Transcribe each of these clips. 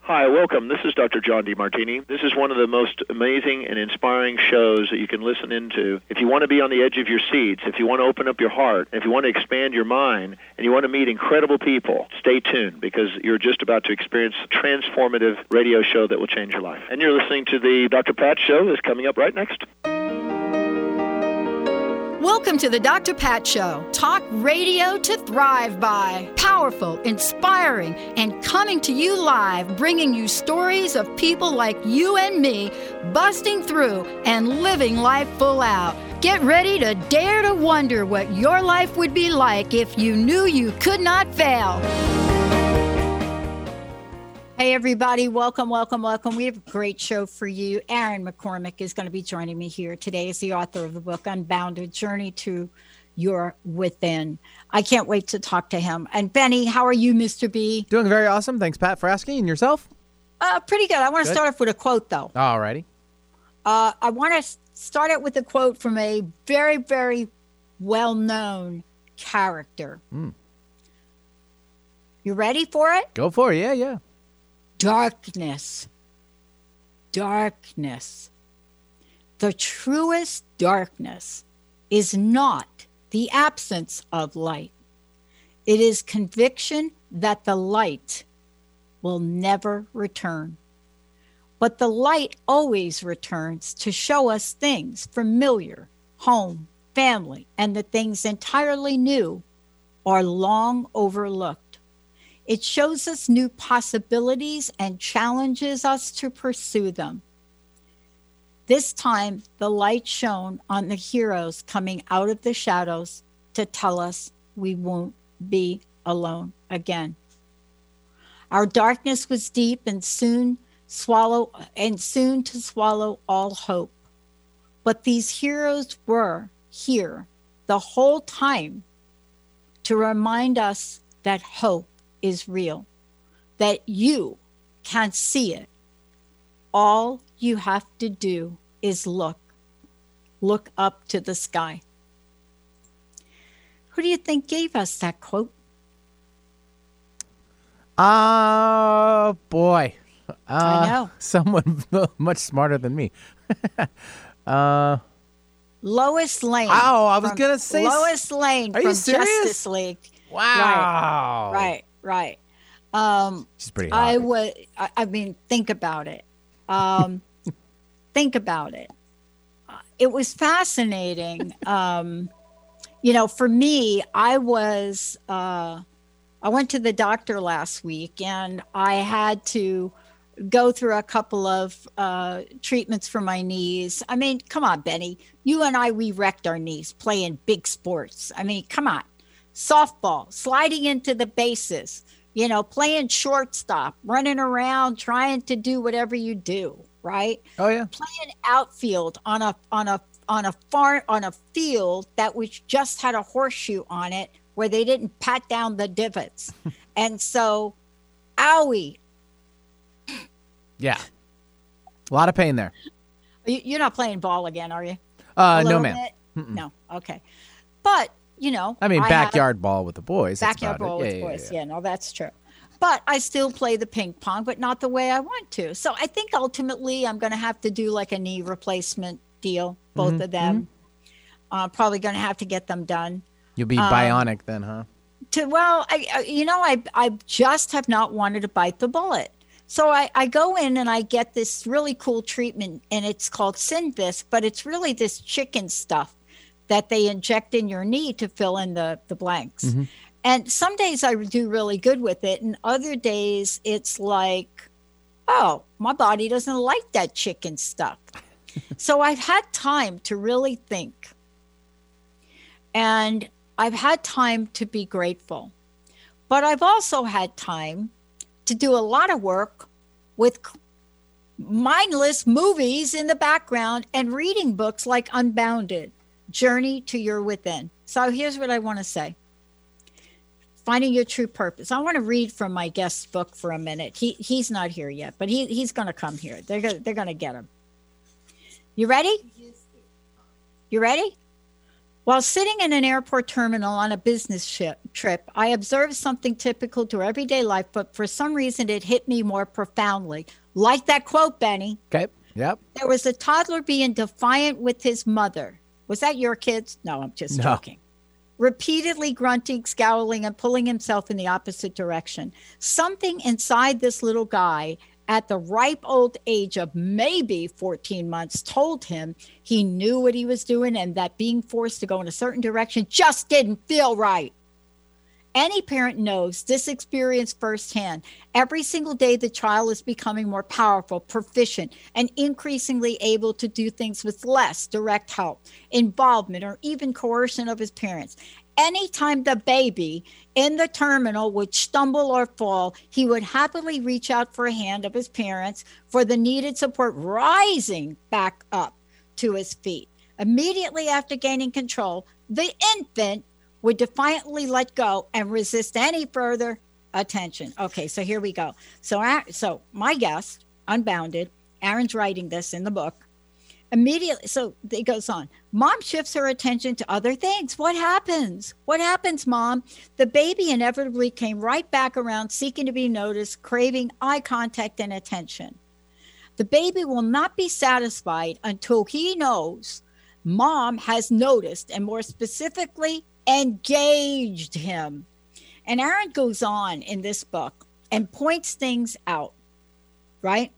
Hi, welcome. This is Dr. John DeMartini. This is one of the most amazing and inspiring shows that you can listen into. If you want to be on the edge of your seats, if you want to open up your heart, if you want to expand your mind, and you want to meet incredible people, stay tuned because you're just about to experience a transformative radio show that will change your life. And you're listening to the Dr. Pat Show that's coming up right next. Welcome to the Dr. Pat Show. Talk radio to thrive by. Powerful, inspiring, and coming to you live, bringing you stories of people like you and me, busting through and living life full out. Get ready to dare to wonder what your life would be like if you knew you could not fail. Hey, everybody. Welcome. We have a great show for you. Aaron McCormick is going to be joining me here today as the author of the book, Unbounded, Journey to Your Within. I can't wait to talk to him. And Benny, how are you, Mr. B? Doing very awesome. Thanks, Pat, for asking. And yourself? Pretty good. I want to start off with a quote, though. All righty. I want to start out with a quote from a very, very well-known character. You ready for it? Go for it. Yeah. Darkness. The truest darkness is not the absence of light. It is conviction that the light will never return. But the light always returns to show us things familiar, home, family, and the things entirely new or long overlooked. It shows us new possibilities and challenges us to pursue them. This time, the light shone on the heroes coming out of the shadows to tell us we won't be alone again. Our darkness was deep and soon to swallow all hope. But these heroes were here the whole time to remind us that hope is real, that you can see it. All you have to do is look up to the sky. Who do you think gave us that quote? Boy. I know. Someone much smarter than me. Lois Lane. Oh, I was going to say. Lois Lane from Justice League. Wow. Right. She's pretty hot. I mean, think about it. It was fascinating. For me, I went to the doctor last week and I had to go through a couple of treatments for my knees. I mean, come on, Benny. You and I, we wrecked our knees playing big sports. I mean, come on. Softball, sliding into the bases, playing shortstop, running around, trying to do whatever you do, right? Oh yeah. Playing outfield on a field that which just had a horseshoe on it where they didn't pat down the divots. And so, owie. Yeah. A lot of pain there. You're not playing ball again, are you? No, ma'am. No. Okay. But, I mean, backyard ball with the boys. Backyard ball with the boys. Yeah, no, that's true. But I still play the ping pong, but not the way I want to. So I think ultimately I'm going to have to do like a knee replacement deal, both of them. Probably going to have to get them done. You'll be bionic then, huh? I just have not wanted to bite the bullet. So I go in and I get this really cool treatment, and it's called Synvisc, but it's really this chicken stuff that they inject in your knee to fill in the blanks. And some days I do really good with it, and other days it's like, oh, my body doesn't like that chicken stuff. So I've had time to really think. And I've had time to be grateful. But I've also had time to do a lot of work with mindless movies in the background and reading books like Unbounded, Journey to Your Within. So here's what I want to say. Finding Your True Purpose. I want to read from my guest's book for a minute. He's not here yet, but he's going to come here. They're going to get him. You ready? While sitting in an airport terminal on a business trip, I observed something typical to everyday life, but for some reason it hit me more profoundly. Like that quote, Benny. Okay. Yep. There was a toddler being defiant with his mother. Was that your kids? No, I'm just joking. Repeatedly grunting, scowling, and pulling himself in the opposite direction. Something inside this little guy at the ripe old age of maybe 14 months told him he knew what he was doing and that being forced to go in a certain direction just didn't feel right. Any parent knows this experience firsthand. Every single day, the child is becoming more powerful, proficient, and increasingly able to do things with less direct help, involvement, or even coercion of his parents. Anytime the baby in the terminal would stumble or fall, he would happily reach out for a hand of his parents for the needed support, rising back up to his feet. Immediately after gaining control, the infant would defiantly let go and resist any further attention. Okay, so here we go. So my guest, Unbounded, Aaron's writing this in the book. Immediately, so it goes on. Mom shifts her attention to other things. What happens? What happens, Mom? The baby inevitably came right back around, seeking to be noticed, craving eye contact and attention. The baby will not be satisfied until he knows Mom has noticed, and more specifically, engaged him. And Aaron goes on in this book and points things out, right?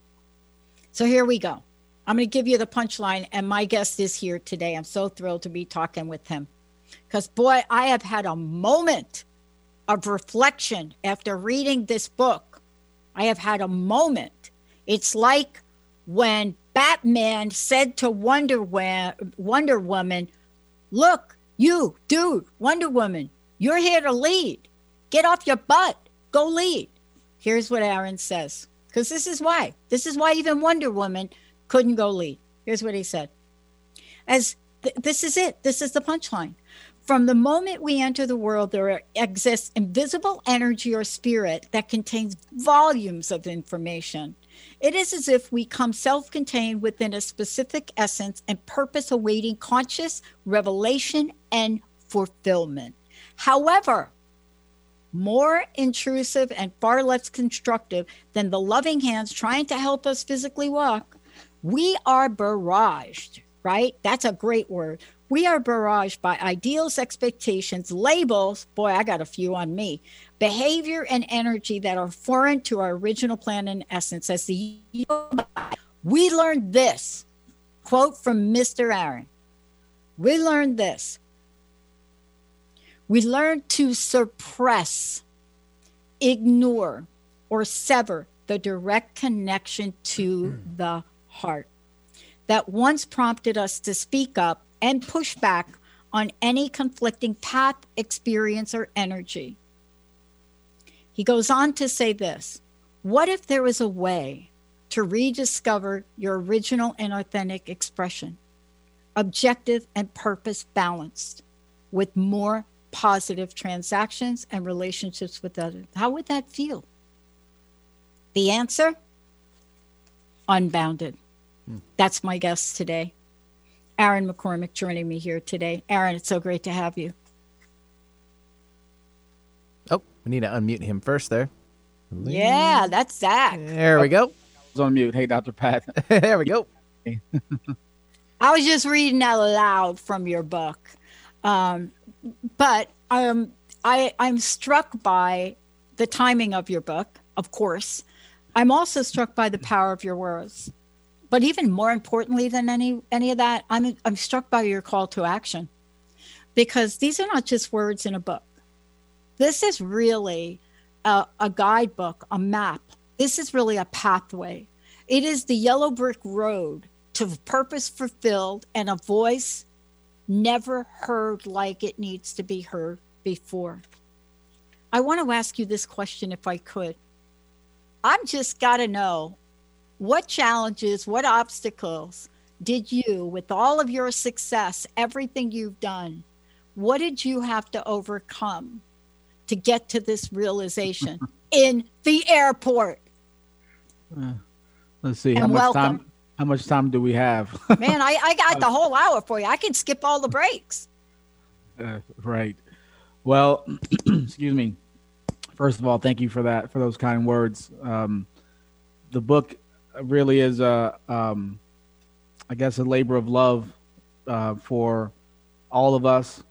So here we go. I'm going to give you the punchline, and my guest is here today. I'm so thrilled to be talking with him because, boy, I have had a moment of reflection after reading this book. I have had a moment. It's like when Batman said to Wonder Woman, look, you, dude, Wonder Woman, you're here to lead. Get off your butt. Go lead. Here's what Aaron says, because this is why even Wonder Woman couldn't go lead. Here's what he said. This is it. This is the punchline. From the moment we enter the world, there exists invisible energy or spirit that contains volumes of information. It is as if we come self-contained within a specific essence and purpose awaiting conscious revelation and fulfillment. However, more intrusive and far less constructive than the loving hands trying to help us physically walk, we are barraged, right? That's a great word. We are barraged by ideals, expectations, labels. Boy, I got a few on me. Behavior and energy that are foreign to our original plan and essence. As we learned this, quote from Mr. Aaron. We learned this. We learned to suppress, ignore, or sever the direct connection to the heart that once prompted us to speak up and push back on any conflicting path, experience, or energy. He goes on to say this: what if there was a way to rediscover your original and authentic expression, objective and purpose balanced, with more positive transactions and relationships with others? How would that feel? The answer? Unbounded. That's my guest today. Aaron McCormick joining me here today. Aaron, it's so great to have you. Oh, we need to unmute him first there. Yeah, that's Zach. There we go. I was on mute. Hey, Dr. Pat. There we go. I was just reading out loud from your book. But I'm struck by the timing of your book, of course. I'm also struck by the power of your words. But even more importantly than any of that, I'm struck by your call to action, because these are not just words in a book. This is really a guidebook, a map. This is really a pathway. It is the yellow brick road to purpose fulfilled and a voice never heard like it needs to be heard before. I want to ask you this question if I could. I've just got to know, what challenges, what obstacles did you, with all of your success, everything you've done, what did you have to overcome to get to this realization in the airport? Let's see. And How much time do we have? Man, I got the whole hour for you. I can skip all the breaks. Right. Well, excuse me. First of all, thank you for that, for those kind words. The book really is I guess, a labor of love for all of us.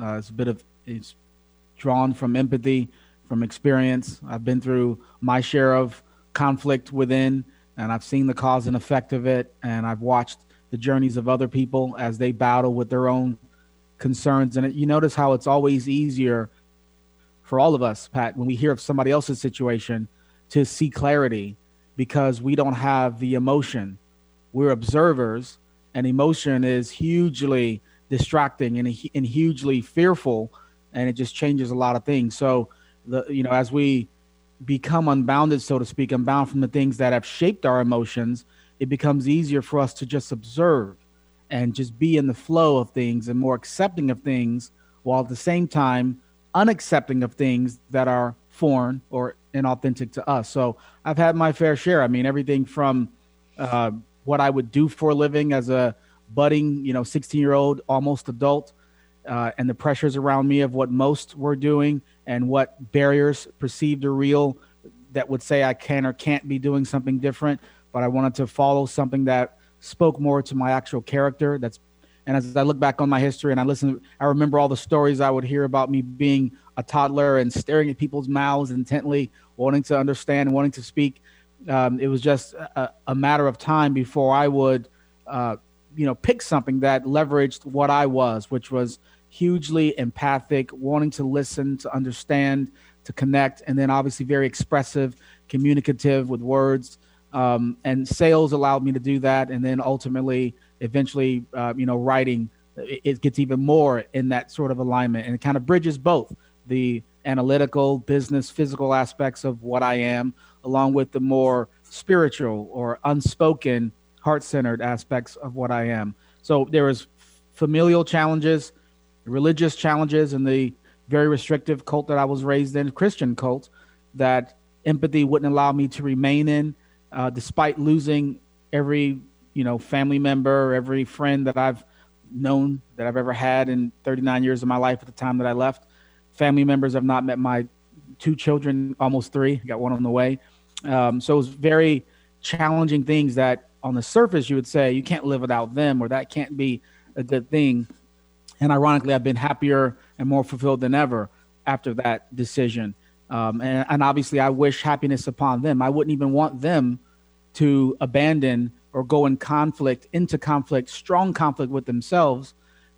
It's drawn from empathy, from experience. I've been through my share of conflict within, and I've seen the cause and effect of it, and I've watched the journeys of other people as they battle with their own concerns. And you notice how it's always easier for all of us, Pat, when we hear of somebody else's situation, to see clarity, because we don't have the emotion. We're observers, and emotion is hugely distracting and hugely fearful, and it just changes a lot of things. So, as we become unbounded, so to speak, unbound from the things that have shaped our emotions, it becomes easier for us to just observe and just be in the flow of things and more accepting of things, while at the same time unaccepting of things that are foreign or inauthentic to us. So I've had my fair share. I mean, everything from what I would do for a living as a budding, 16-year-old, almost adult, and the pressures around me of what most were doing and what barriers perceived or real that would say I can or can't be doing something different. But I wanted to follow something that spoke more to my actual character. And as I look back on my history and I remember all the stories I would hear about me being a toddler and staring at people's mouths intently, wanting to understand and wanting to speak. It was just a matter of time before I would, pick something that leveraged what I was, which was hugely empathic, wanting to listen, to understand, to connect, and then obviously very expressive, communicative with words. And sales allowed me to do that. And then eventually, writing, it gets even more in that sort of alignment, and it kind of bridges both the analytical, business, physical aspects of what I am, along with the more spiritual or unspoken, heart-centered aspects of what I am. So there was familial challenges, religious challenges, and the very restrictive cult that I was raised in, Christian cult, that empathy wouldn't allow me to remain in, despite losing every family member, every friend that I've known, that I've ever had in 39 years of my life at the time that I left. Family members have not met my 2 children, almost 3, got one on the way. So it was very challenging things that on the surface you would say you can't live without them, or that can't be a good thing. And ironically, I've been happier and more fulfilled than ever after that decision. And obviously I wish happiness upon them. I wouldn't even want them to abandon or go into conflict, strong conflict with themselves,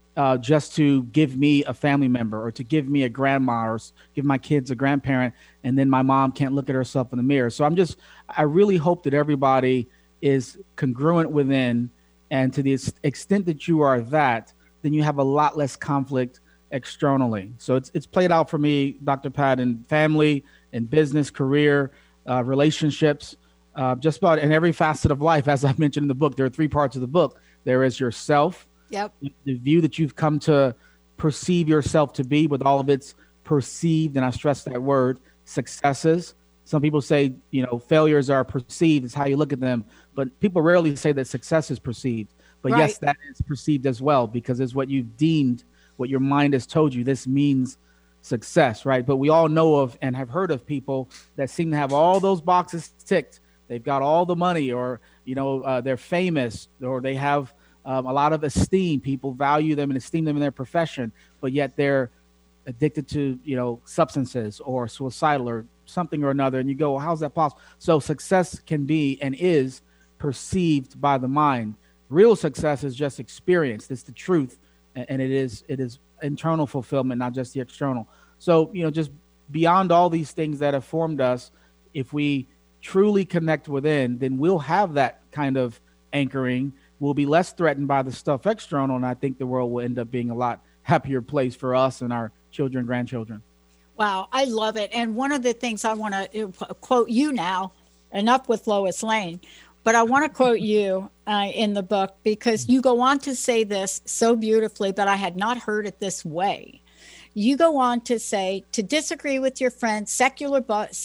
just to give me a family member, or to give me a grandma, or give my kids a grandparent, and then my mom can't look at herself in the mirror. So I really hope that everybody is congruent within, and to the extent that you are that, then you have a lot less conflict externally. So it's played out for me, Dr. Pat, in family, in business, career, relationships, just about in every facet of life. As I mentioned in the book, there are 3 parts of the book. There is yourself, Yep. the view that you've come to perceive yourself to be, with all of its perceived, and I stress that word, successes. Some people say, failures are perceived, it's how you look at them, but people rarely say that success is perceived. But Right. Yes, that is perceived as well, because it's what you've deemed, what your mind has told you this means success, right? But we all know of and have heard of people that seem to have all those boxes ticked. They've got all the money, or they're famous, or they have a lot of esteem. People value them and esteem them in their profession, but yet they're addicted to substances or suicidal or something or another. And you go, well, how's that possible? So success can be and is perceived by the mind. Real success is just experienced. It's the truth, and it is internal fulfillment, not just the external. So just beyond all these things that have formed us, if we truly connect within, then we'll have that kind of anchoring. We'll be less threatened by the stuff external, and I think the world will end up being a lot happier place for us and our children, grandchildren. Wow, I love it. And one of the things I want to quote you now, enough with Lois Lane, but I want to quote you in the book, because you go on to say this so beautifully, but I had not heard it this way. You go on to say, to disagree with your friend, secular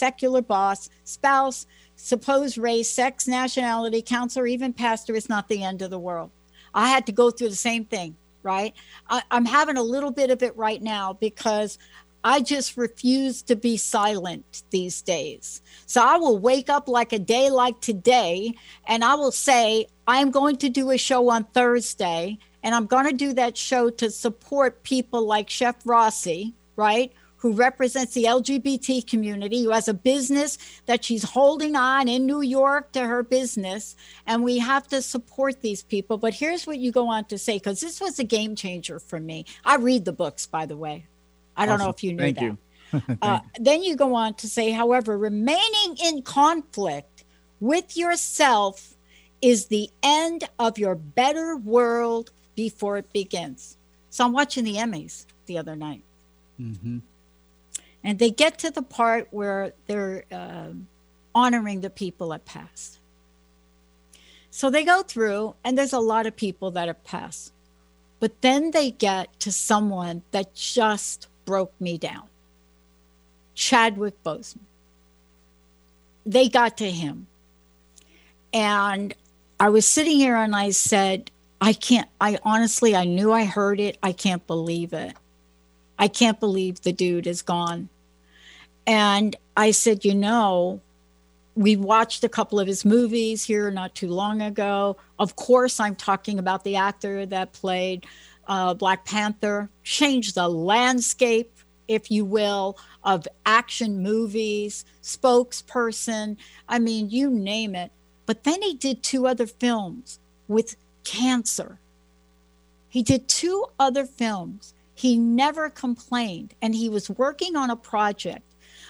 boss, spouse, supposed race, sex, nationality, counselor, even pastor is not the end of the world. I had to go through the same thing. right? I'm having a little bit of it right now because I just refuse to be silent these days. So I will wake up like a day like today, and I will say, I'm going to do a show on Thursday, and I'm going to do that show to support people like Chef Rossi, right? Who represents the LGBT community, who has a business that she's holding on in New York to her business. And we have to support these people. But here's what you go on to say, because this was a game changer for me. I read the books, by the way. I don't know if you knew Thank that. you. Then you go on to say, however, remaining in conflict with yourself is the end of your better world before it begins. So I'm watching the Emmys the other night. Mm-hmm. And they get to the part where they're honoring the people that passed. So they go through, and there's a lot of people that have passed. But then they get to someone that just broke me down. Chadwick Boseman. They got to him. And I was sitting here and I said, I honestly, I knew I heard it. I can't believe it. I can't believe the dude is gone. And I said, we watched a couple of his movies here not too long ago. Of course, I'm talking about the actor that played Black Panther, changed the landscape, if you will, of action movies, spokesperson. I mean, you name it. But then he did 2 other films with cancer. He did 2 other films. He never complained. And he was working on a project.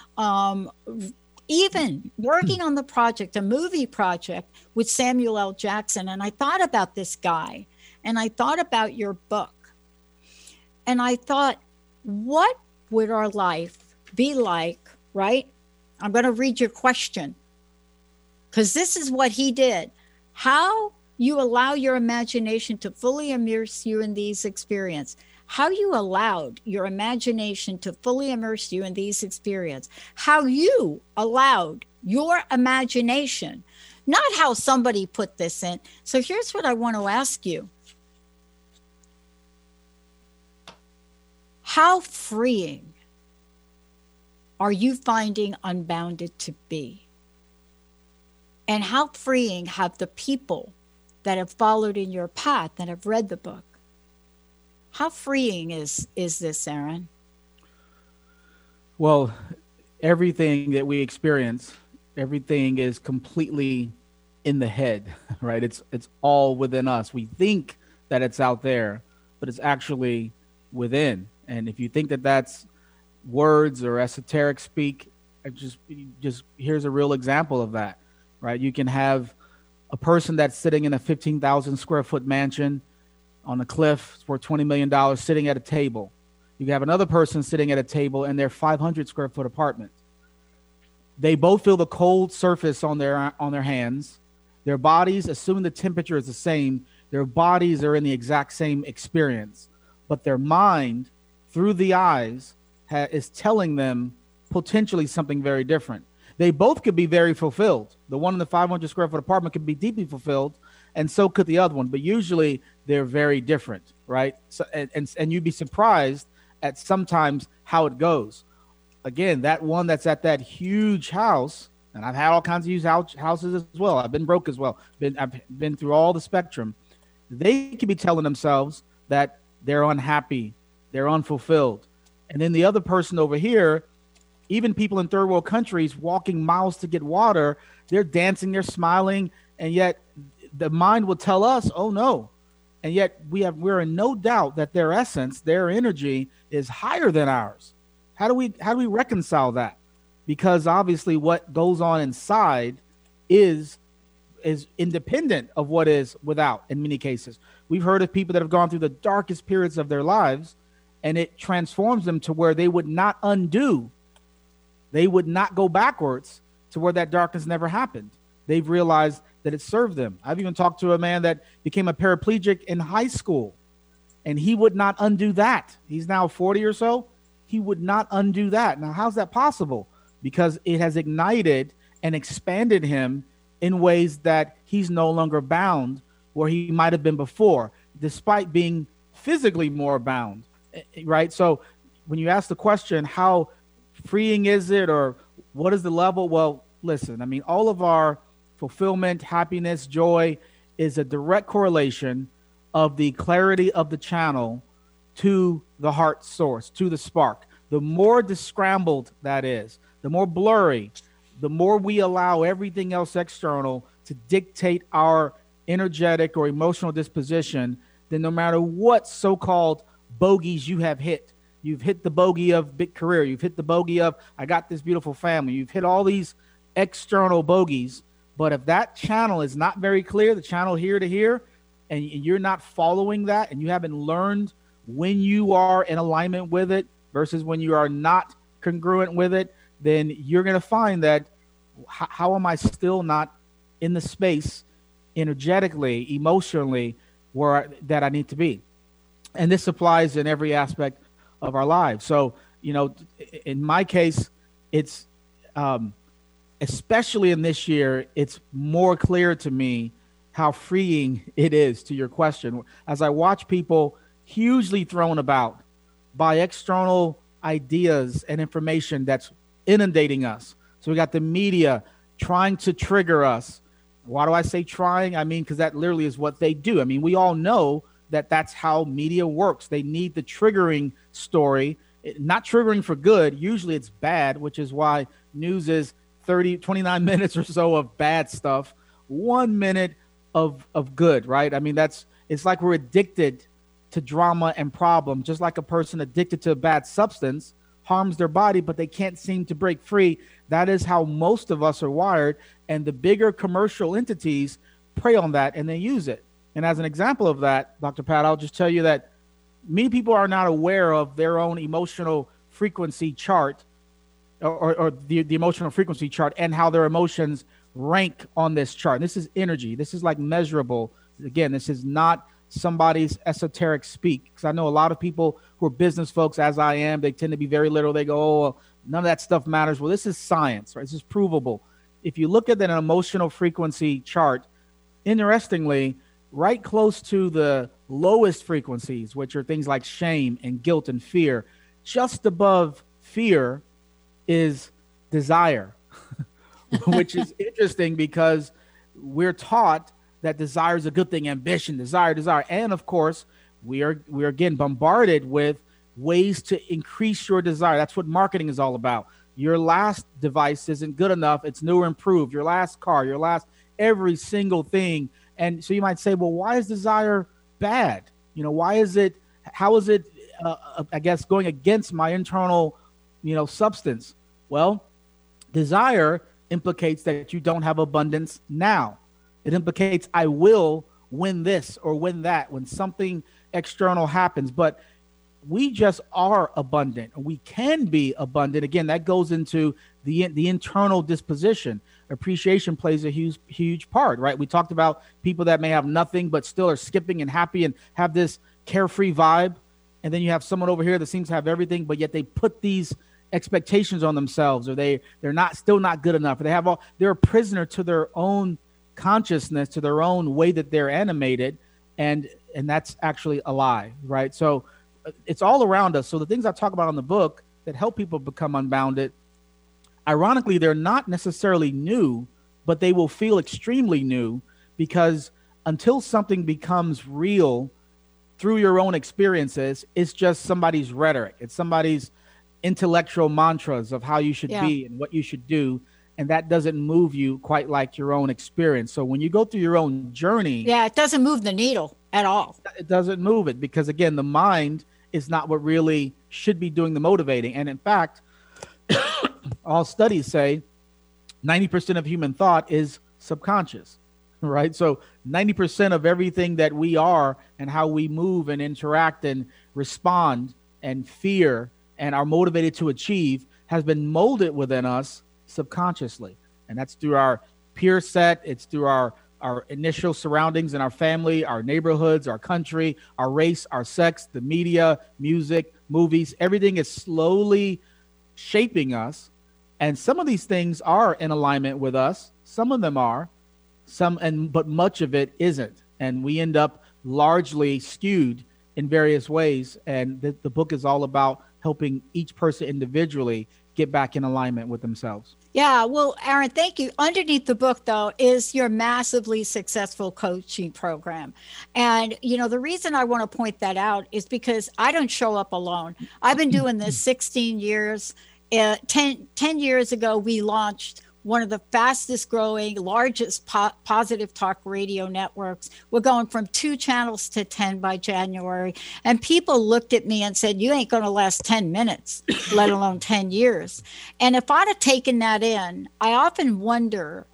Even working on the project, a movie project with Samuel L. Jackson. And I thought about this guy, and I thought about your book. And I thought, what would our life be like, right? I'm going to read your question, because this is what he did. How you allow your imagination to fully immerse you in these experiences. How you allowed your imagination to fully immerse you in these experiences. How you allowed your imagination, not how somebody put this in. So here's what I want to ask you. How freeing are you finding Unbounded to be? And how freeing have the people that have followed in your path, that have read the book? How freeing is this, Aaron? Well, everything that we experience, everything is completely in the head, right? It's all within us. We think that it's out there, but it's actually within. And if you think that that's words or esoteric speak, just here's a real example of that, right? You can have a person that's sitting in a 15,000 square foot mansion on a cliff for $20 million sitting at a table. You can have another person sitting at a table in their 500 square foot apartment. They both feel the cold surface on their hands. Their bodies, assuming the temperature is the same, their bodies are in the exact same experience. But their mind, through the eyes, is telling them potentially something very different. They both could be very fulfilled. The one in the 500 square foot apartment could be deeply fulfilled, and so could the other one. But usually they're very different, right? So, and you'd be surprised at sometimes how it goes. Again, that one that's at that huge house, and I've had all kinds of huge houses as well. I've been broke as well. I've been through all the spectrum. They could be telling themselves that they're unhappy, they're unfulfilled. And then the other person over here, even people in third world countries walking miles to get water, they're dancing, they're smiling, and yet the mind will tell us, oh no. And yet we're in no doubt that their essence, their energy is higher than ours. How do we reconcile that? Because obviously what goes on inside is independent of what is without in many cases. We've heard of people that have gone through the darkest periods of their lives, and it transforms them to where they would not undo. They would not go backwards to where that darkness never happened. They've realized that it served them. I've even talked to a man that became a paraplegic in high school, and he would not undo that. He's now 40 or so. He would not undo that. Now, how's that possible? Because it has ignited and expanded him in ways that he's no longer bound where he might have been before, despite being physically more bound, right? So when you ask the question, how freeing is it, or what is the level? Well, listen, I mean, all of our fulfillment, happiness, joy is a direct correlation of the clarity of the channel to the heart source, to the spark. The more discrambled that is, the more blurry, the more we allow everything else external to dictate our energetic or emotional disposition, then no matter what so-called bogeys you have hit, you've hit the bogey of big career, you've hit the bogey of I got this beautiful family, you've hit all these external bogeys, but if that channel is not very clear, the channel here to here, and you're not following that, and you haven't learned when you are in alignment with it versus when you are not congruent with it, then you're going to find that how am I still not in the space energetically, emotionally, that I need to be? And this applies in every aspect of our lives. So, in my case, it's especially in this year, it's more clear to me how freeing it is, to your question. As I watch people hugely thrown about by external ideas and information that's inundating us. So we got the media trying to trigger us. Why do I say trying? I mean, because that literally is what they do. I mean, we all know that that's how media works. They need the triggering story, not triggering for good. Usually it's bad, which is why news is 29 minutes or so of bad stuff, 1 minute of good, right? I mean, it's like we're addicted to drama and problem, just like a person addicted to a bad substance harms their body, but they can't seem to break free. That is how most of us are wired. And the bigger commercial entities prey on that and they use it. And as an example of that, Dr. Pat, I'll just tell you that many people are not aware of their own emotional frequency chart or the emotional frequency chart and how their emotions rank on this chart. This is energy. This is like measurable. Again, this is not somebody's esoteric speak, because I know a lot of people who are business folks, as I am, they tend to be very literal. They go, oh, well, none of that stuff matters. Well, this is science, right? This is provable. If you look at an emotional frequency chart, interestingly, right close to the lowest frequencies, which are things like shame and guilt and fear, just above fear is desire, which is interesting because we're taught that desire is a good thing, ambition, desire. And of course, we are again bombarded with ways to increase your desire. That's what marketing is all about. Your last device isn't good enough. It's new or improved. Your last car, every single thing. And so you might say, well, why is desire bad? How is it, I guess, going against my internal, substance? Well, desire implicates that you don't have abundance now. It implicates I will win this or win that when something external happens. But we just are abundant. We can be abundant. Again, that goes into the internal disposition. Appreciation plays a huge part, right? We talked about people that may have nothing but still are skipping and happy and have this carefree vibe. And then you have someone over here that seems to have everything, but yet they put these expectations on themselves, or they're still not good enough. Or they're a prisoner to their own consciousness, to their own way that they're animated, and that's actually a lie, right? So it's all around us. So the things I talk about in the book that help people become unbounded, ironically, they're not necessarily new, but they will feel extremely new, because until something becomes real through your own experiences, it's just somebody's rhetoric. It's somebody's intellectual mantras of how you should be and what you should do. And that doesn't move you quite like your own experience. So when you go through your own journey, it doesn't move the needle at all. It doesn't move it, because again, the mind is not what really should be doing the motivating. And in fact, all studies say 90% of human thought is subconscious, right? So 90% of everything that we are and how we move and interact and respond and fear and are motivated to achieve has been molded within us subconsciously. And that's through our peer set. It's through our initial surroundings in our family, our neighborhoods, our country, our race, our sex, the media, music, movies. Everything is slowly shaping us. And some of these things are in alignment with us. Some of them are, but much of it isn't. And we end up largely skewed in various ways. And the book is all about helping each person individually get back in alignment with themselves. Yeah, well, Aaron, thank you. Underneath the book, though, is your massively successful coaching program. And, the reason I want to point that out is because I don't show up alone. I've been doing this 16 years. 10 years ago, we launched one of the fastest growing, largest positive talk radio networks. We're going from 2 channels to 10 by January. And people looked at me and said, you ain't going to last 10 minutes, let alone 10 years. And if I'd have taken that in, I often wonder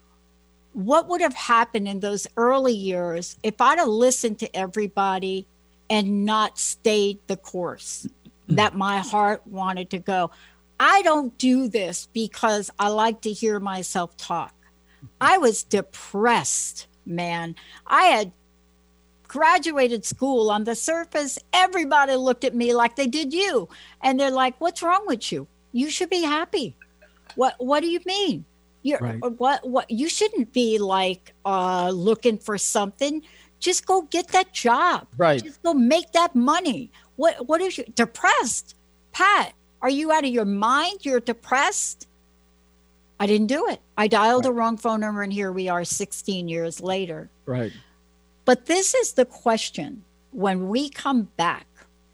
what would have happened in those early years if I'd have listened to everybody and not stayed the course that my heart wanted to go. I don't do this because I like to hear myself talk. I was depressed, man. I had graduated school. On the surface, everybody looked at me like they did you. And they're like, what's wrong with you? You should be happy. What do you mean? Right. What you shouldn't be like looking for something. Just go get that job. Right. Just go make that money. What is you depressed? Pat, are you out of your mind? You're depressed? I didn't do it. I dialed the wrong phone number, and here we are 16 years later. Right. But this is the question. When we come back,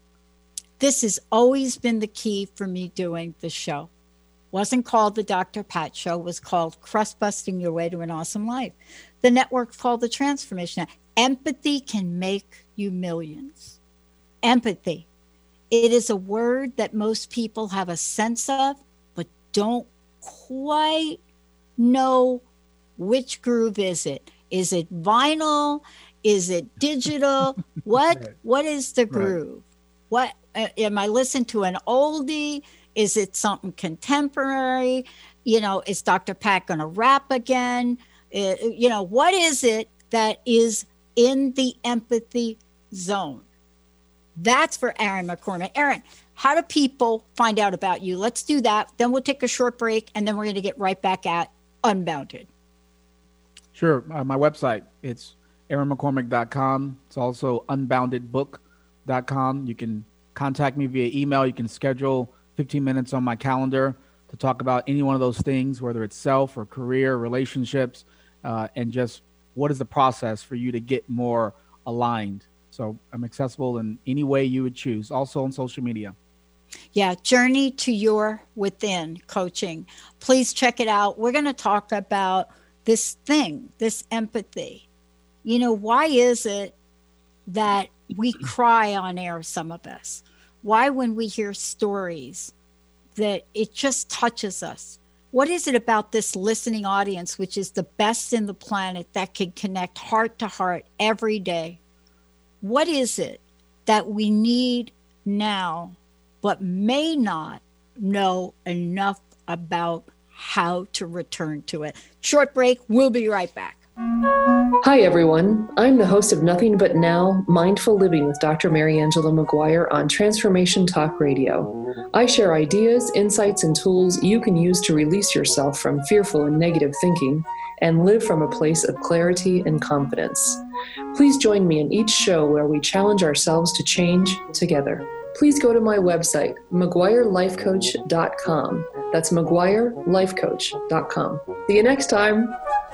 this has always been the key for me doing the show. Wasn't called the Dr. Pat Show. It was called Crust Busting Your Way to an Awesome Life. The network's called The Transformation. Empathy can make you millions. Empathy. It is a word that most people have a sense of, but don't quite know which groove is it. Is it vinyl? Is it digital? What is the groove? What am I listening to an oldie? Is it something contemporary? Is Dr. Pat going to rap again? What is it that is in the empathy zone? That's for Aaron McCormick. Aaron, how do people find out about you? Let's do that. Then we'll take a short break, and then we're going to get right back at Unbounded. Sure. My website, it's aaronmccormick.com. It's also unboundedbook.com. You can contact me via email. You can schedule 15 minutes on my calendar to talk about any one of those things, whether it's self or career, relationships, and just what is the process for you to get more aligned. So I'm accessible in any way you would choose, also on social media. Yeah, Journey to Your Within coaching. Please check it out. We're going to talk about this thing, this empathy. Why is it that we cry on air, some of us? Why, when we hear stories, that it just touches us? What is it about this listening audience, which is the best in the planet, that can connect heart to heart every day? What is it that we need now, but may not know enough about how to return to it? Short break. We'll be right back. Hi, everyone. I'm the host of Nothing But Now, Mindful Living with Dr. Mary Angela McGuire on Transformation Talk Radio. I share ideas, insights, and tools you can use to release yourself from fearful and negative thinking and live from a place of clarity and confidence. Please join me in each show where we challenge ourselves to change together. Please go to my website, McGuireLifeCoach.com. That's McGuireLifeCoach.com. See you next time.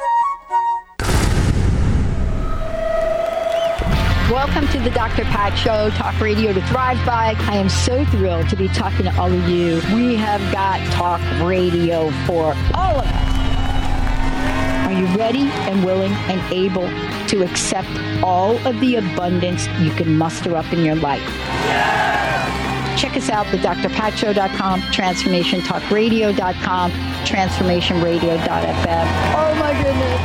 Welcome to the Dr. Pat Show, talk radio to thrive by. I am so thrilled to be talking to all of you. We have got talk radio for all of us. Are you ready and willing and able to accept all of the abundance you can muster up in your life? Yeah! Check us out, the drpatshow.com, transformationtalkradio.com, transformationradio.fm. Oh my goodness.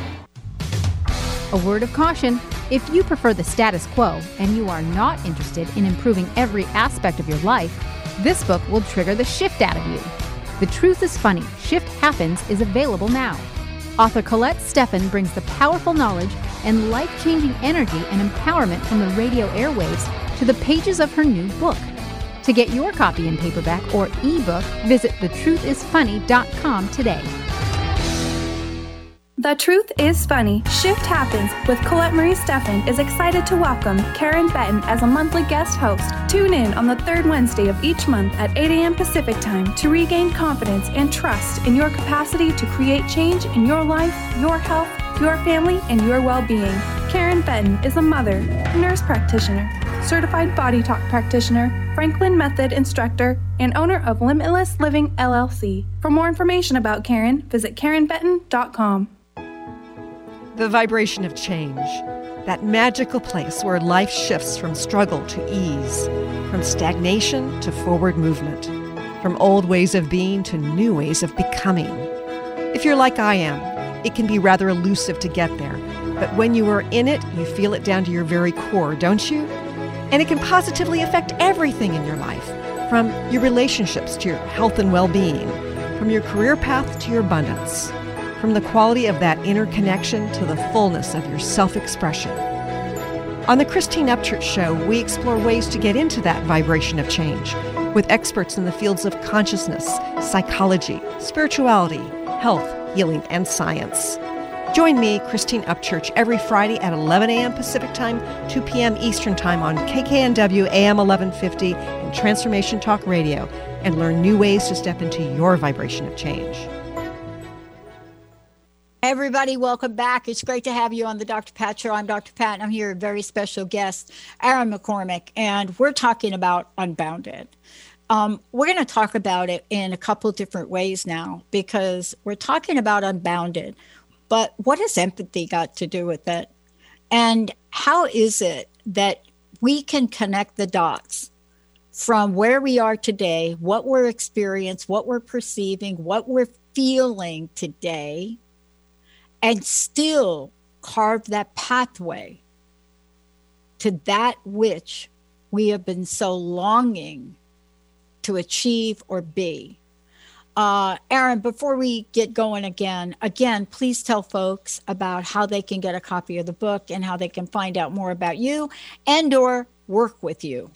A word of caution. If you prefer the status quo and you are not interested in improving every aspect of your life, this book will trigger the shift out of you. The Truth is Funny, Shift Happens is available now. Author Colette Steffen brings the powerful knowledge and life-changing energy and empowerment from the radio airwaves to the pages of her new book. To get your copy in paperback or ebook, visit thetruthisfunny.com today. The Truth is Funny. Shift Happens with Colette Marie Steffen is excited to welcome Karen Benton as a monthly guest host. Tune in on the third Wednesday of each month at 8 a.m. Pacific Time to regain confidence and trust in your capacity to create change in your life, your health, your family, and your well-being. Karen Benton is a mother, nurse practitioner, certified body talk practitioner, Franklin Method instructor, and owner of Limitless Living LLC. For more information about Karen, visit KarenBenton.com. The vibration of change, that magical place where life shifts from struggle to ease, from stagnation to forward movement, from old ways of being to new ways of becoming. If you're like I am, it can be rather elusive to get there, but when you are in it, you feel it down to your very core, don't you? And it can positively affect everything in your life, from your relationships to your health and well-being, from your career path to your abundance, from the quality of that inner connection to the fullness of your self-expression. On the Christine Upchurch Show, we explore ways to get into that vibration of change with experts in the fields of consciousness, psychology, spirituality, health, healing, and science. Join me, Christine Upchurch, every Friday at 11 a.m. Pacific Time, 2 p.m. Eastern Time on KKNW AM 1150 and Transformation Talk Radio, and learn new ways to step into your vibration of change. Everybody, welcome back. It's great to have you on the Dr. Pat Show. I'm Dr. Pat, and I'm here with a very special guest, Aaron McCormick, and we're talking about Unbounded. We're going to talk about it in a couple different ways now, because we're talking about Unbounded, but what has empathy got to do with it? And how is it that we can connect the dots from where we are today, what we're experiencing, what we're perceiving, what we're feeling today, and still carve that pathway to that which we have been so longing to achieve or be. Aaron, before we get going again, please tell folks about how they can get a copy of the book and how they can find out more about you and or work with you.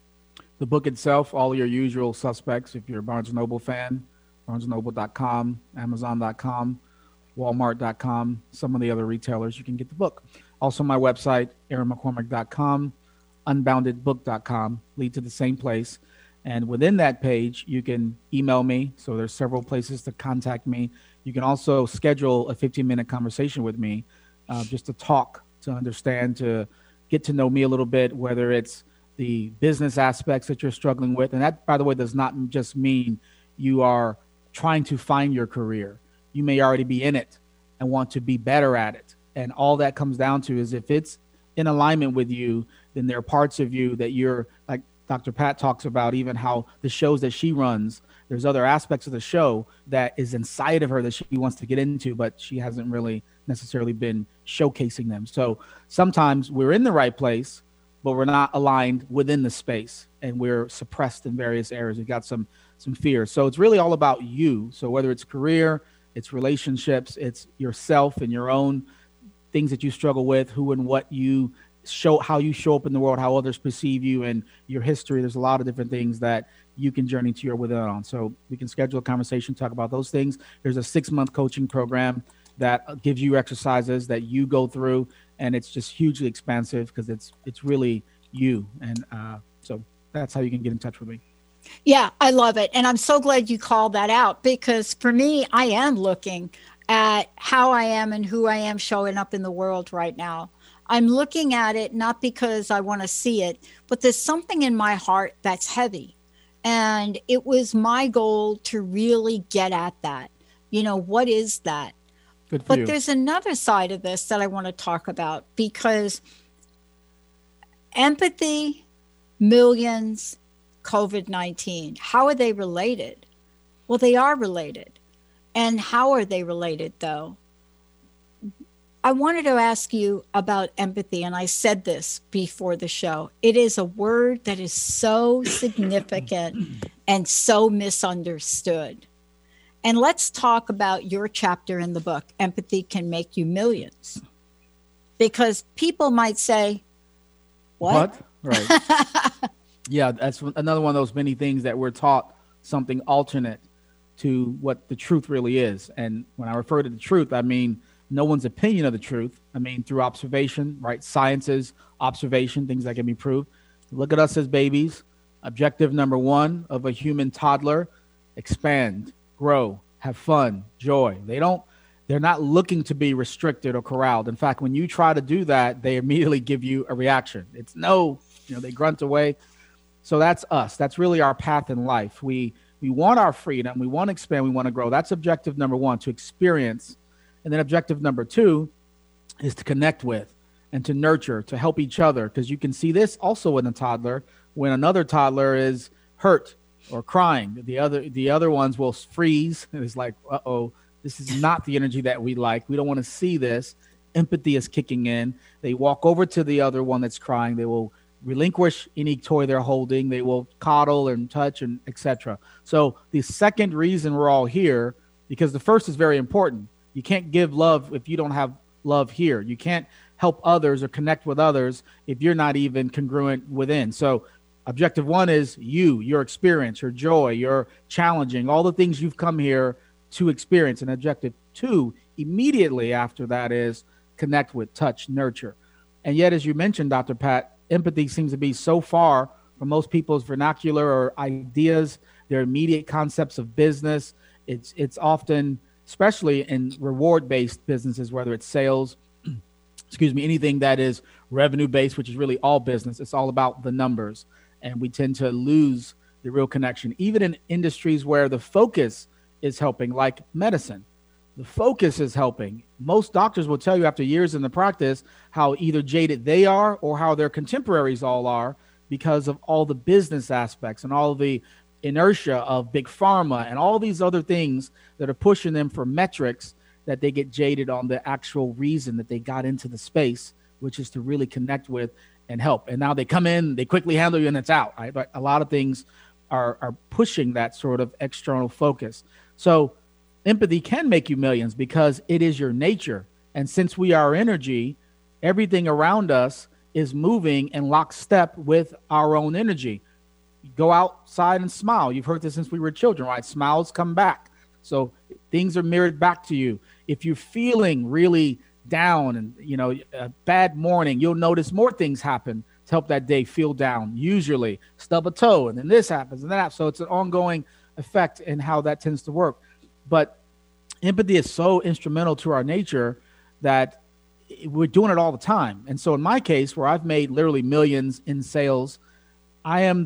The book itself, all your usual suspects. If you're a Barnes & Noble fan, barnesandnoble.com, amazon.com, walmart.com, some of the other retailers, you can get the book. Also my website, aaronmccormick.com, unboundedbook.com, lead to the same place. And within that page, you can email me. So there's several places to contact me. You can also schedule a 15-minute conversation with me, just to talk, to understand, to get to know me a little bit, whether it's the business aspects that you're struggling with. And that, by the way, does not just mean you are trying to find your career. You may already be in it and want to be better at it. And all that comes down to is if it's in alignment with you, then there are parts of you that you're like, Dr. Pat talks about, even how the shows that she runs, there's other aspects of the show that is inside of her that she wants to get into, but she hasn't really necessarily been showcasing them. So sometimes we're in the right place, but we're not aligned within the space, and we're suppressed in various areas. We've got some fear. So it's really all about you. So whether it's career, it's relationships, it's yourself and your own things that you struggle with, who and what you show, how you show up in the world, how others perceive you, and your history. There's a lot of different things that you can journey to your within on. So we can schedule a conversation, talk about those things. There's a 6-month coaching program that gives you exercises that you go through, and it's just hugely expansive because it's really you. And so that's how you can get in touch with me. Yeah, I love it. And I'm so glad you called that out, because for me, I am looking at how I am and who I am showing up in the world right now. I'm looking at it not because I want to see it, but there's something in my heart that's heavy. And it was my goal to really get at that. You know, what is that? Good for but you. There's another side of this that I want to talk about, because empathy, millions, COVID-19, how are they related? Well, they are related. And how are they related, though? I wanted to ask you about empathy, and I said this before the show. It is a word that is so significant and so misunderstood. And let's talk about your chapter in the book, Empathy Can Make You Millions. Because people might say, what? Right. Yeah, that's another one of those many things that we're taught something alternate to what the truth really is. And when I refer to the truth, I mean no one's opinion of the truth. I mean, through observation, right? Science is observation, things that can be proved. Look at us as babies. Objective number one of a human toddler: expand, grow, have fun, joy. They're not looking to be restricted or corralled. In fact, when you try to do that, they immediately give you a reaction. It's no, they grunt away. So that's us. That's really our path in life. We want our freedom. We want to expand. We want to grow. That's objective number one, to experience. And then objective number two is to connect with and to nurture, to help each other. Because you can see this also in a toddler. When another toddler is hurt or crying, the other ones will freeze. And it's like, uh-oh, this is not the energy that we like. We don't want to see this. Empathy is kicking in. They walk over to the other one that's crying. They will relinquish any toy they're holding. They will coddle and touch and etc. So the second reason we're all here, because the first is very important. You can't give love if you don't have love here. You can't help others or connect with others if you're not even congruent within. So objective one is your experience, your joy, your challenging, all the things you've come here to experience. And objective two, immediately after that, is connect with, touch, nurture. And yet, as you mentioned, Dr. Pat, empathy seems to be so far from most people's vernacular or ideas, their immediate concepts of business. It's often, especially in reward-based businesses, whether it's sales, anything that is revenue-based, which is really all business. It's all about the numbers. And we tend to lose the real connection. Even in industries where the focus is helping, like medicine. The focus is helping. Most doctors will tell you after years in the practice how either jaded they are or how their contemporaries all are because of all the business aspects and all the inertia of big pharma and all these other things that are pushing them for metrics, that they get jaded on the actual reason that they got into the space, which is to really connect with and help. And now they come in, they quickly handle you, and it's out, right? But a lot of things are pushing that sort of external focus. So empathy can make you millions because it is your nature. And since we are energy, everything around us is moving in lockstep with our own energy. Go outside and smile. You've heard this since we were children, right? Smiles come back. So things are mirrored back to you. If you're feeling really down and, a bad morning, you'll notice more things happen to help that day feel down. Usually stub a toe, and then this happens and that. So it's an ongoing effect in how that tends to work. But empathy is so instrumental to our nature that we're doing it all the time. And so in my case, where I've made literally millions in sales, I have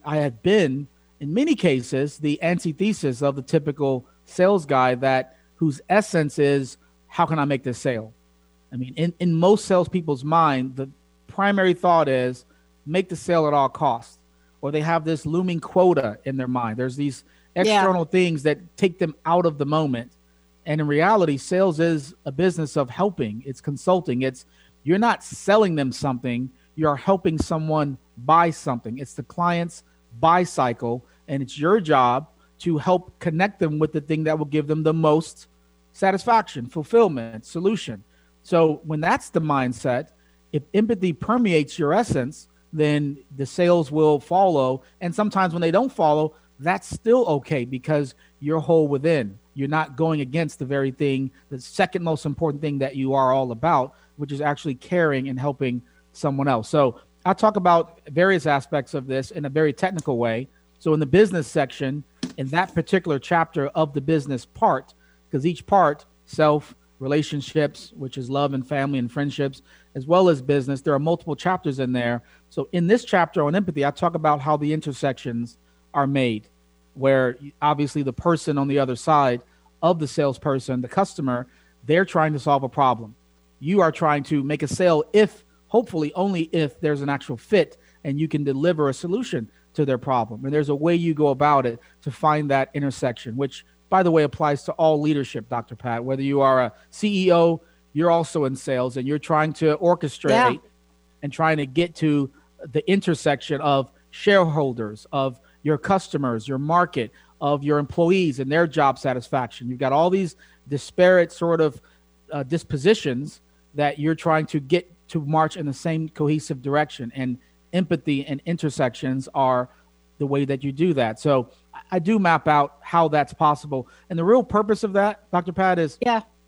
been, in many cases, the antithesis of the typical sales guy whose essence is, how can I make this sale? I mean, in most salespeople's mind, the primary thought is make the sale at all costs, or they have this looming quota in their mind. There's these external things that take them out of the moment. And in reality, sales is a business of helping. It's consulting. You're not selling them something. You're helping someone buy something. It's the client's buy cycle, and it's your job to help connect them with the thing that will give them the most satisfaction, fulfillment, solution. So when that's the mindset, if empathy permeates your essence, then the sales will follow. And sometimes when they don't follow, that's still okay because you're whole within. You're not going against the very thing, the second most important thing that you are all about, which is actually caring and helping someone else. So I'll talk about various aspects of this in a very technical way. So in the business section, in that particular chapter of the business part, because each part, self, relationships, which is love and family and friendships, as well as business, there are multiple chapters in there. So in this chapter on empathy, I talk about how the intersections are made, where obviously the person on the other side of the salesperson, the customer, they're trying to solve a problem. You are trying to make a sale hopefully only if there's an actual fit and you can deliver a solution to their problem. And there's a way you go about it to find that intersection, which, by the way, applies to all leadership, Dr. Pat. Whether you are a CEO, you're also in sales, and you're trying to orchestrate and trying to get to the intersection of shareholders, of your customers, your market, of your employees and their job satisfaction. You've got all these disparate sort of dispositions that you're trying to get to march in the same cohesive direction. And empathy and intersections are the way that you do that. So I do map out how that's possible. And the real purpose of that, Dr. Pat, is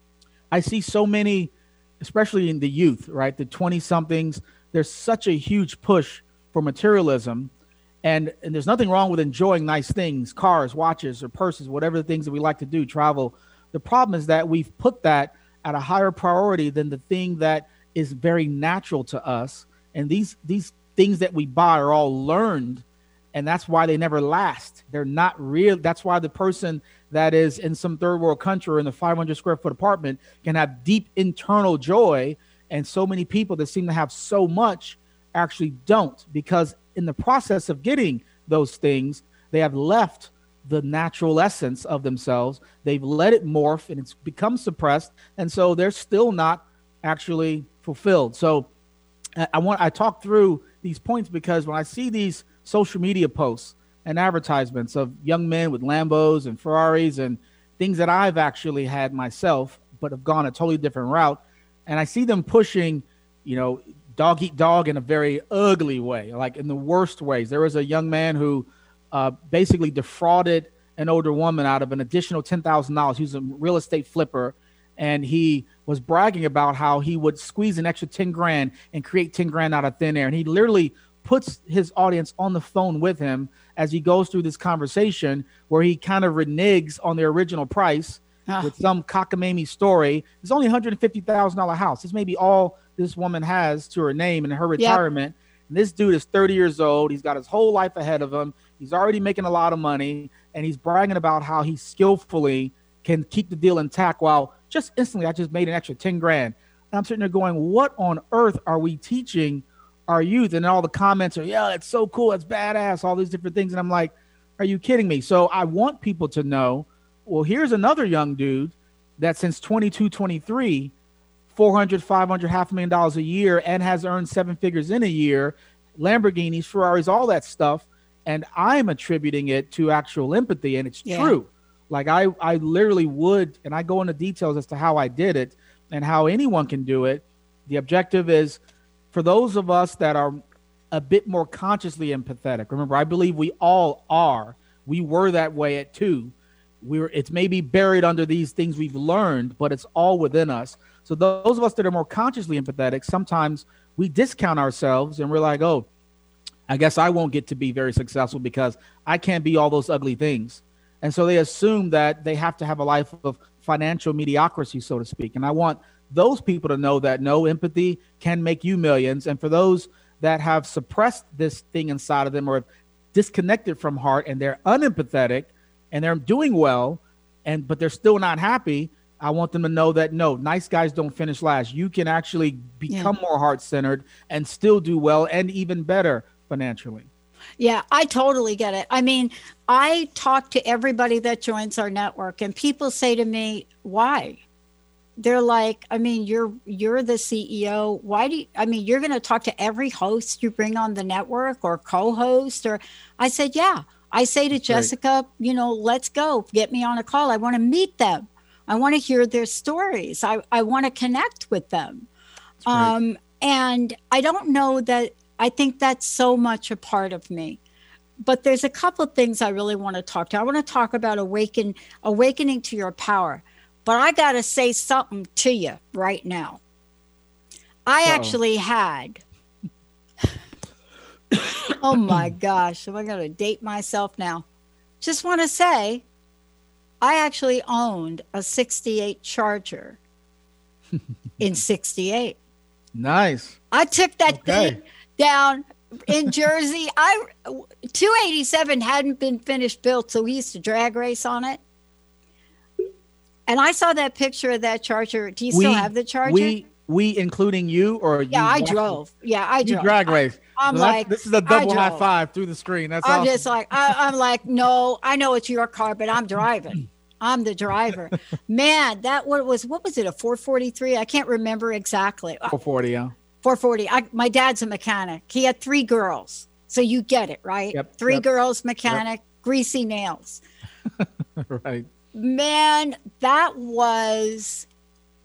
I see so many, especially in the youth, right? The 20 somethings, there's such a huge push for materialism. And there's nothing wrong with enjoying nice things, cars, watches, or purses, whatever the things that we like to do, travel. The problem is that we've put that at a higher priority than the thing that is very natural to us. And these things that we buy are all learned, and that's why they never last. They're not real. That's why the person that is in some third world country or in a 500 square foot apartment can have deep internal joy, and so many people that seem to have so much actually don't, because in the process of getting those things, they have left the natural essence of themselves. They've let it morph and it's become suppressed. And so they're still not actually fulfilled. So I talk through these points because when I see these social media posts and advertisements of young men with Lambos and Ferraris and things that I've actually had myself, but have gone a totally different route. And I see them pushing, dog eat dog in a very ugly way, like in the worst ways. There was a young man who basically defrauded an older woman out of an additional $10,000. He was a real estate flipper, and he was bragging about how he would squeeze an extra 10 grand and create 10 grand out of thin air. And he literally puts his audience on the phone with him as he goes through this conversation where he kind of reneges on the original price with some cockamamie story. It's only $150,000 house. This may be all this woman has to her name and her retirement. Yep. And this dude is 30 years old. He's got his whole life ahead of him. He's already making a lot of money, and he's bragging about how he skillfully can keep the deal intact while just instantly I just made an extra 10 grand. And I'm sitting there going, what on earth are we teaching our youth? And all the comments are, yeah, it's so cool. It's badass, all these different things. And I'm like, are you kidding me? So I want people to know, well, here's another young dude that since 22, 23, 400, 500, $500,000 a year and has earned 7 figures in a year, Lamborghinis, Ferraris, all that stuff. And I'm attributing it to actual empathy, and it's true. Like I literally would, and I go into details as to how I did it and how anyone can do it. The objective is for those of us that are a bit more consciously empathetic. Remember, I believe we all are. We were that way at 2. It's maybe buried under these things we've learned, but it's all within us. So those of us that are more consciously empathetic, sometimes we discount ourselves and we're like, oh, I guess I won't get to be very successful because I can't be all those ugly things. And so they assume that they have to have a life of financial mediocrity, so to speak. And I want those people to know that no, empathy can make you millions. And for those that have suppressed this thing inside of them or have disconnected from heart and they're unempathetic and they're doing well, but they're still not happy, I want them to know that no, nice guys don't finish last. You can actually become more heart-centered and still do well and even better financially. Yeah, I totally get it. I mean, I talk to everybody that joins our network and people say to me, why? They're like, I mean, you're the CEO. Why you're going to talk to every host you bring on the network or co-host? Or I said, yeah. I say to Jessica, let's go, get me on a call. I want to meet them. I want to hear their stories. I want to connect with them. And I don't know that, I think that's so much a part of me. But there's a couple of things I really want to talk to. I want to talk about awakening to your power. But I got to say something to you right now. I actually had, oh my gosh, am I going to date myself now? Just want to say, I actually owned a 68 Charger in 68. Nice. I took that thing down in Jersey. 287 hadn't been finished built, so we used to drag race on it. And I saw that picture of that Charger. Do you still have the Charger? We including you, or yeah, I drove. Yeah, I drove. You drag race. I'm like, this is a double high five through the screen. That's I'm awesome. just like, I'm like, no, I know it's your car, but I'm driving. I'm the driver. Man, what was it? A 443? I can't remember exactly. 440, yeah. 440. My dad's a mechanic. He had 3 girls. So you get it, right? Yep, 3 girls, mechanic, greasy nails. Right. Man, that was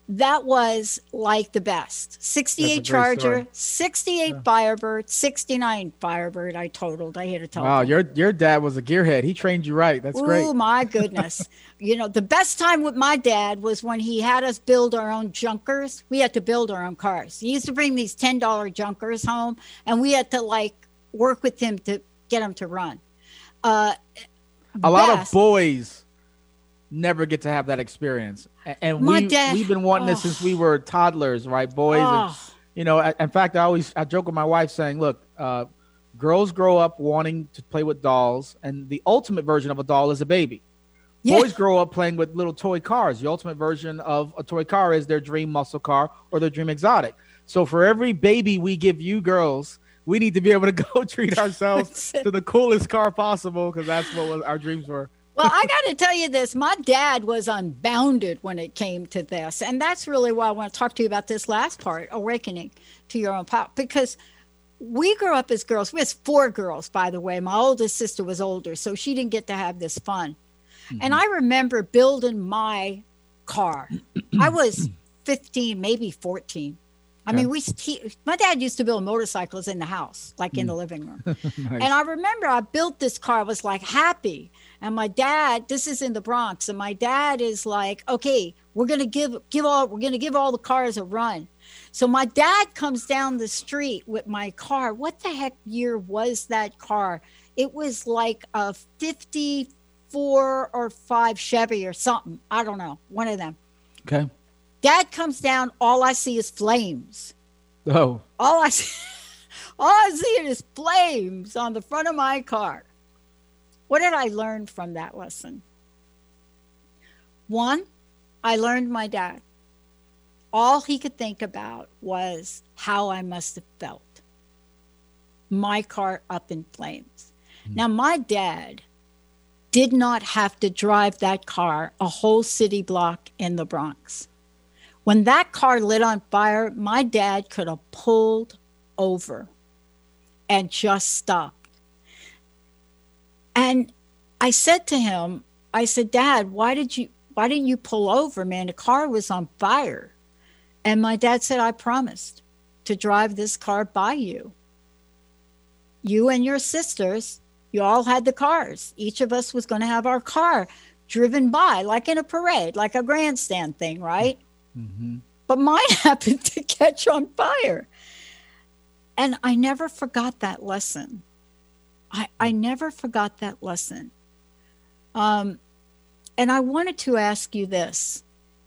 that was like the best. 68 Charger, 68 Firebird, 69 Firebird. I totaled. I hit a total. Wow, your dad was a gearhead. He trained you right. That's great. Oh my goodness. The best time with my dad was when he had us build our own junkers. We had to build our own cars. He used to bring these $10 junkers home, and we had to work with him to get them to run. A lot of boys never get to have that experience, and we've been wanting this since we were toddlers, right, boys? And, in fact, I joke with my wife saying, look, girls grow up wanting to play with dolls, and the ultimate version of a doll is a baby. Boys grow up playing with little toy cars. The ultimate version of a toy car is their dream muscle car or their dream exotic. So for every baby we give you girls, we need to be able to go treat ourselves to the coolest car possible, because that's what our dreams were. Well, I got to tell you this. My dad was unbounded when it came to this. And that's really why I want to talk to you about this last part, awakening to your own power. Because we grew up as girls. We had 4 girls, by the way. My oldest sister was older, so she didn't get to have this fun. Mm-hmm. And I remember building my car. I was 15, maybe 14. I mean, my dad used to build motorcycles in the house, like in the living room. Nice. And I remember I built this car. I was happy. And my dad, this is in the Bronx, and my dad is like, okay, we're going to give all the cars a run. So my dad comes down the street with my car. What the heck year was that car? It was like a 54 or 5 Chevy or something. I don't know. One of them. Okay. Dad comes down. All I see is flames. Oh. All I see is flames on the front of my car. What did I learn from that lesson? 1, I learned my dad. All he could think about was how I must have felt. My car up in flames. Now, my dad did not have to drive that car a whole city block in the Bronx. When that car lit on fire, my dad could have pulled over and just stopped. And I said to him, I said, Dad, why didn't you pull over, man? The car was on fire. And my dad said, I promised to drive this car by you. You and your sisters, you all had the cars. Each of us was going to have our car driven by, like in a parade, like a grandstand thing, right? Mm-hmm. But mine happened to catch on fire. And I never forgot that lesson. I never forgot that lesson. And I wanted to ask you this.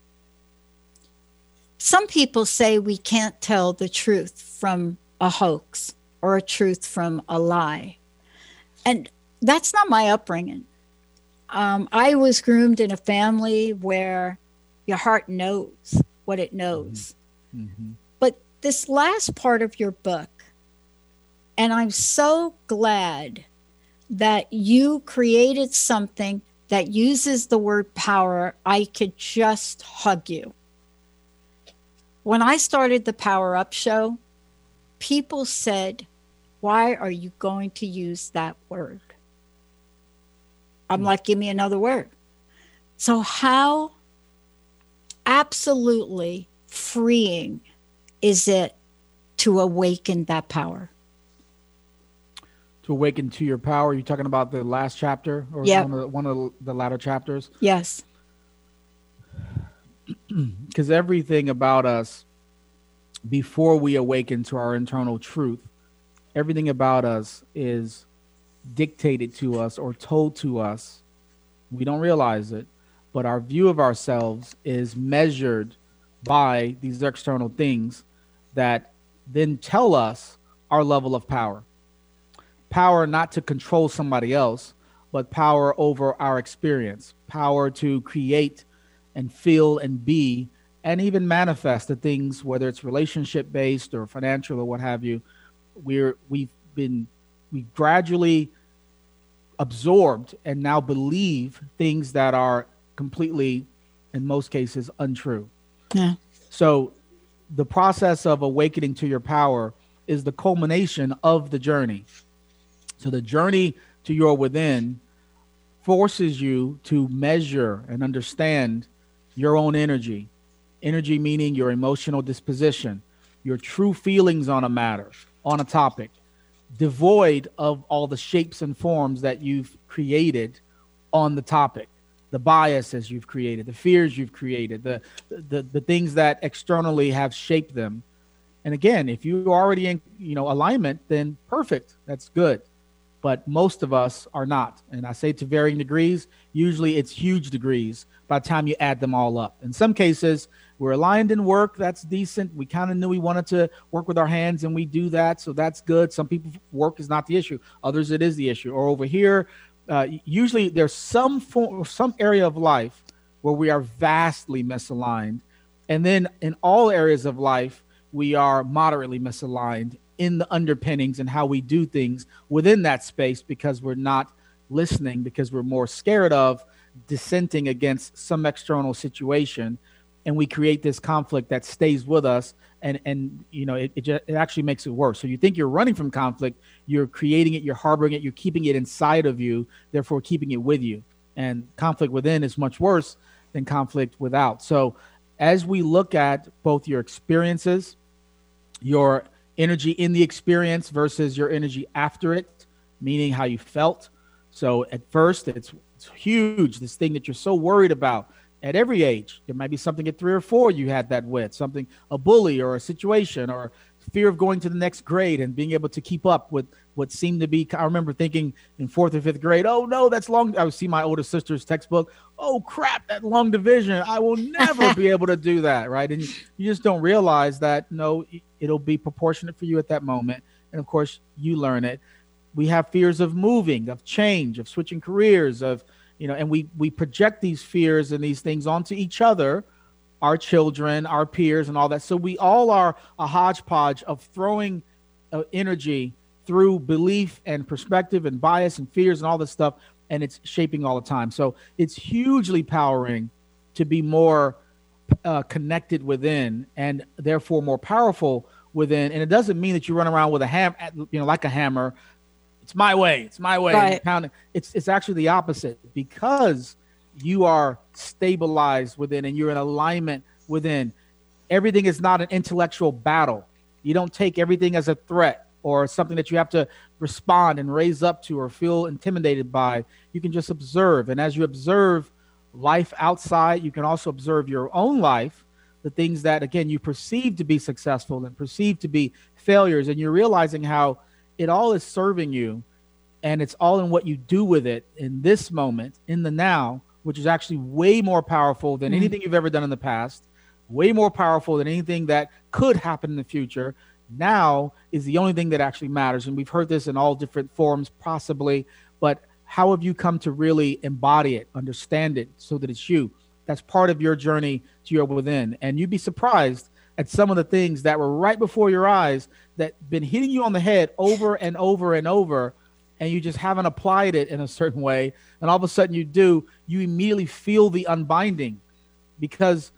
Some people say we can't tell the truth from a hoax or a truth from a lie. And that's not my upbringing. I was groomed in a family where your heart knows what it knows. Mm-hmm. But this last part of your book, and I'm so glad that you created something that uses the word power. I could just hug you. When I started the Power Up Show, people said, why are you going to use that word? I'm like, give me another word. So how absolutely freeing is it to awaken that power? To awaken to your power. You're talking about the last chapter, or one of the latter chapters? Yes. Because everything about us, before we awaken to our internal truth, everything about us is dictated to us or told to us. We don't realize it, but our view of ourselves is measured by these external things that then tell us our level of power. Power not to control somebody else, but power over our experience, power to create and feel and be and even manifest the things, whether it's relationship based or financial or what have you. We gradually absorbed and now believe things that are completely, in most cases, untrue. Yeah. So the process of awakening to your power is the culmination of the journey. So the journey to your within forces you to measure and understand your own energy Energy meaning your emotional disposition, your true feelings on a matter, on a topic, devoid of all the shapes and forms that you've created on the topic, the biases you've created, the fears you've created, the things that externally have shaped them. And again, if you're already in, alignment, then perfect. That's good. But most of us are not. And I say to varying degrees, usually it's huge degrees by the time you add them all up. In some cases, we're aligned in work. That's decent. We kind of knew we wanted to work with our hands and we do that. So that's good. Some people, work is not the issue. Others, it is the issue. Or over here, usually there's some area of life where we are vastly misaligned. And then in all areas of life, we are moderately misaligned in the underpinnings and how we do things within that space, because we're not listening, because we're more scared of dissenting against some external situation. And we create this conflict that stays with us. And it actually makes it worse. So you think you're running from conflict, you're creating it, you're harboring it, you're keeping it inside of you, therefore keeping it with you. And conflict within is much worse than conflict without. So as we look at both your experiences, your energy in the experience versus your energy after it, meaning how you felt. So at first, it's huge, this thing that you're so worried about at every age. There might be something at 3 or 4 you had that with, something, a bully or a situation or fear of going to the next grade and being able to keep up with what seemed to be, I remember thinking in 4th or 5th grade, oh no, that's long. I would see my older sister's textbook. Oh crap, that long division. I will never be able to do that, right? And you just don't realize that, no, it'll be proportionate for you at that moment. And of course, you learn it. We have fears of moving, of change, of switching careers, of, and we project these fears and these things onto each other, our children, our peers, and all that. So we all are a hodgepodge of throwing energy through belief and perspective and bias and fears and all this stuff, and it's shaping all the time. So it's hugely powering to be more connected within, and therefore more powerful within. And it doesn't mean that you run around with a hammer, like a hammer. It's my way. Right. Pounding. It's actually the opposite, because you are stabilized within and you're in alignment within. Everything is not an intellectual battle. You don't take everything as a threat or something that you have to respond and raise up to or feel intimidated by. You can just observe. And as you observe life outside, you can also observe your own life, the things that, again, you perceive to be successful and perceive to be failures. And you're realizing how it all is serving you, and it's all in what you do with it in this moment, in the now, which is actually way more powerful than anything you've ever done in the past, way more powerful than anything that could happen in the future. Now is the only thing that actually matters. And we've heard this in all different forms, possibly, but how have you come to really embody it, understand it, so that it's you? That's part of your journey to your within. And you'd be surprised at some of the things that were right before your eyes that been hitting you on the head over and over and over, and you just haven't applied it in a certain way. And all of a sudden you do, you immediately feel the unbinding, because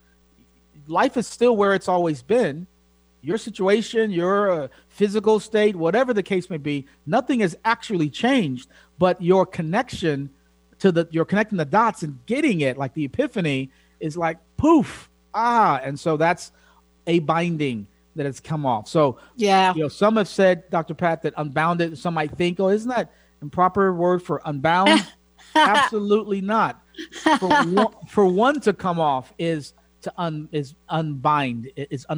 life is still where it's always been. Your situation, your physical state, whatever the case may be, nothing has actually changed, but your connection to you're connecting the dots and getting it, like the epiphany is like poof, and so that's a binding that has come off. So yeah, some have said, Dr. Pat, that unbounded, some might think, oh, isn't that improper word for unbound? Absolutely not. For one to come off is unbinding,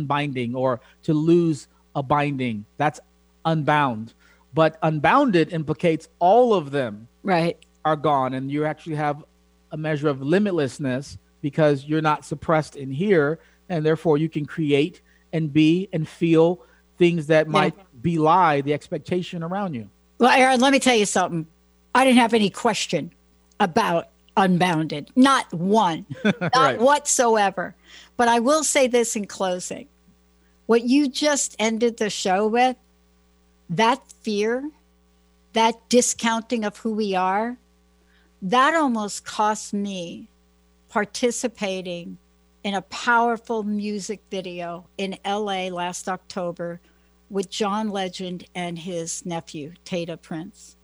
or to lose a binding. That's unbound. But unbounded implicates all of them are gone, and you actually have a measure of limitlessness, because you're not suppressed in here, and therefore you can create and be and feel things that might belie the expectation around you. Well, Aaron, let me tell you something. I didn't have any question about unbounded. Not one. Not whatsoever. But I will say this in closing. What you just ended the show with, that fear, that discounting of who we are, that almost cost me participating in a powerful music video in LA last October with John Legend and his nephew, Tata Prince.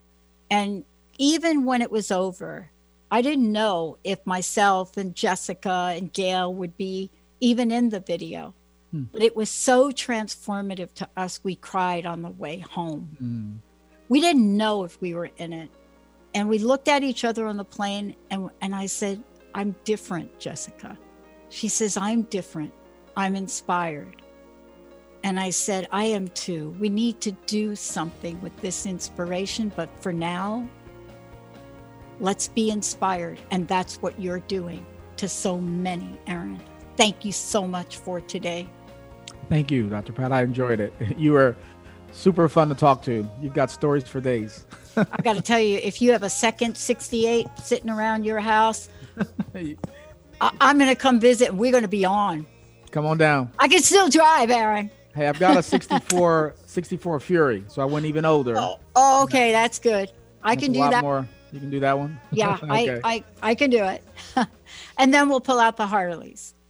And even when it was over, I didn't know if myself and Jessica and Gail would be even in the video. But it was so transformative to us, we cried on the way home. We didn't know if we were in it. And we looked at each other on the plane, and I said, I'm different, Jessica. She says, I'm different. I'm inspired. And I said, I am too. We need to do something with this inspiration, but for now, let's be inspired. And that's what you're doing to so many, Erin. Thank you so much for today. Thank you, Dr. Pat. I enjoyed it. You were super fun to talk to. You've got stories for days. I got to tell you, if you have a second 68 sitting around your house, I'm going to come visit, and we're going to be on. Come on down. I can still drive, Erin. Hey, I've got a 64 Fury, so I went even older. Oh, okay, that's good. I can do that. More. You can do that one? Yeah, Okay. I can do it. And then we'll pull out the Harleys.